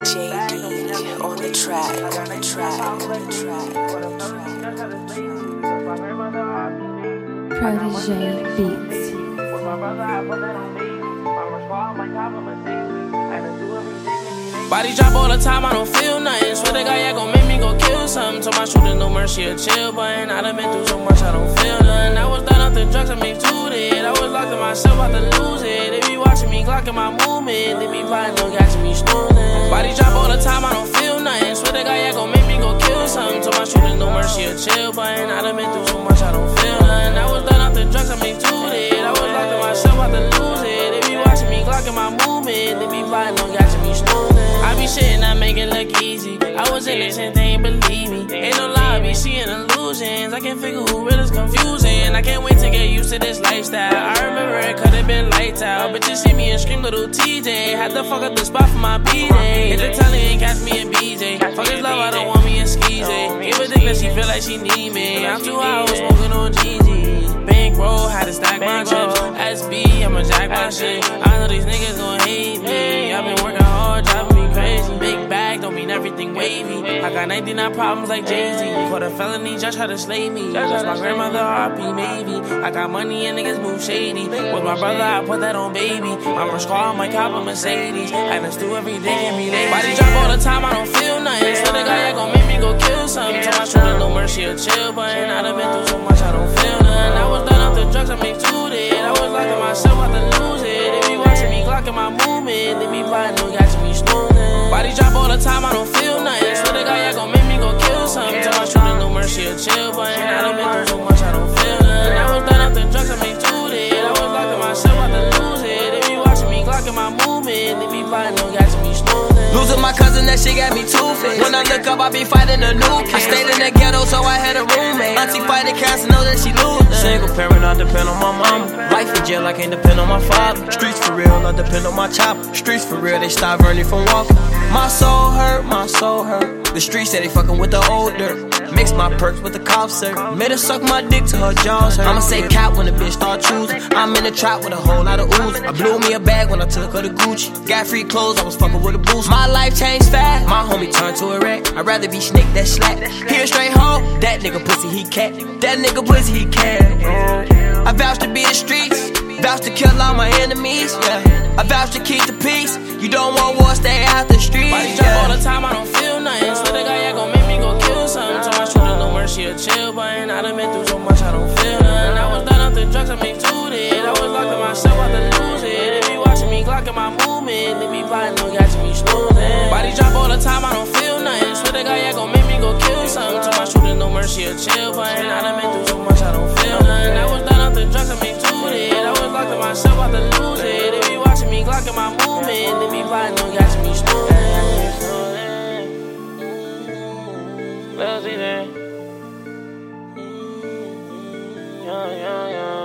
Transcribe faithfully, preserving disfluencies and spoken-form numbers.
J D on the track, on the track, on the track, on the track. Protege Beats. Body drop all the time, I don't feel nothing. Swear to God, yeah, gon' make me go kill something. Told my shooter no mercy or chill button. I done been through so much, I don't feel nothing. I was done off the drugs, I made two it. I was locked in myself, about to lose it. They be watching me, clocking my movement. They be plotting, no catching me snoozing. Body drop all the time, I don't feel nothing. Swear to God, yeah, gon' make me go kill something. Told my shooter no mercy or chill button. I done been through so much, I don't feel nothing. I was done off the drugs, I made two it. I was locked in myself, about to lose it. They be watching me, clocking my movement. They be plotting, no catching me snoozing. I be shitting, I make it look easy. I was innocent, they ain't believe me. Ain't no lie, I be seeing illusions. I can't figure who real is confusing. I can't wait to get used to this lifestyle. I remember it could've been lights out, but you see me and scream little T J. Had to fuck up the spot for my B-Day. Hit the telly and catch me in B J. Fuck his love, I don't want me in Skeezy. Give a dick that she feel like she need me. I'm too high, I was smoking on G G. Bankroll, had to stack my chips. S B, I'ma jack my shit. I know these niggas gon' hate me. I've been working hard, driving me crazy. Big bag don't mean everything wavy. I got ninety-nine problems like Jay-Z. Caught a felony, just tried to slay me. Lost my grandmother, R P maybe. I got money and niggas move shady. With my brother, I put that on baby. I'm a squad, my cop, a Mercedes. And it's through every day, every day. Body drop all the time, I don't feel nothing. Swear to God, yeah, gon' make me go kill something. Told my shooter no mercy or chill button. I done been through so much, I don't feel nothing. I was done off the drugs, I made two it. I was locked in myself, about to lose it. They be watching me, clocking my movement. They be plotting, no catching me snoozing. Body drop all the time, I don't feel nothing. Swear to God, yeah, gon' make me go kill something. Told my shooter no mercy or chill button. I done been through so much, I don't feel nothing. I was done off the drugs, I made two it. I was locked in myself, about to lose it. They be watching me, clocking my movement. They be plotting, no catching me snoozing. Losing my cousin, that shit got me two-faced. When I look up, I be fighting a new kid. I stayed in the ghetto, so I had a roommate. Auntie fighting cancer, know that she losing. Single parent, I depend on my mama. Life in jail, I can't depend on my father. Streets for real, I depend on my chopper. Streets for real, they stop Ernie from walking. My soul hurt, my soul hurt. The streets say they fucking with the old dirt. Mix my perks with the cough syrup. Made her suck my dick till her jaws hurt. I'ma say cap when the bitch start choosing. I'm in the trap with a whole lot of ooze. I blew me a bag when I took her to Gucci. Got free clothes, I was fucking with a boost. My life changed fast, my homie turned to a wreck. I'd rather be snake that slack. He a straight hoe, that nigga pussy he cat. That nigga pussy he cat. I vouch to be the streets, vouch to kill all my enemies, yeah. I vouch to keep the peace. You don't want war, stay out the streets. Body drop all the time, I don't feel nothing. Swear to God, yeah, gon' make me go kill something. Told my shooter no mercy or chill button. I done been through so much, I don't feel nothing. I was done off the drugs, I made two it. I was locked in myself, about to lose it. They be watching me, clocking my movement. They be plotting, no catching me snoozing. Body drop all the time, I don't feel nothing. Swear to God, yeah, gon' make me go kill something. Told my shooter no mercy or chill button. I done been through so much, I don't feel nothing. I was done off the drugs, I made two it. I was locked in myself, about to lose it. They be watching me, clocking my movement. They be plotting, no catching me snoozing. Let's see that. Yeah, yeah, yeah.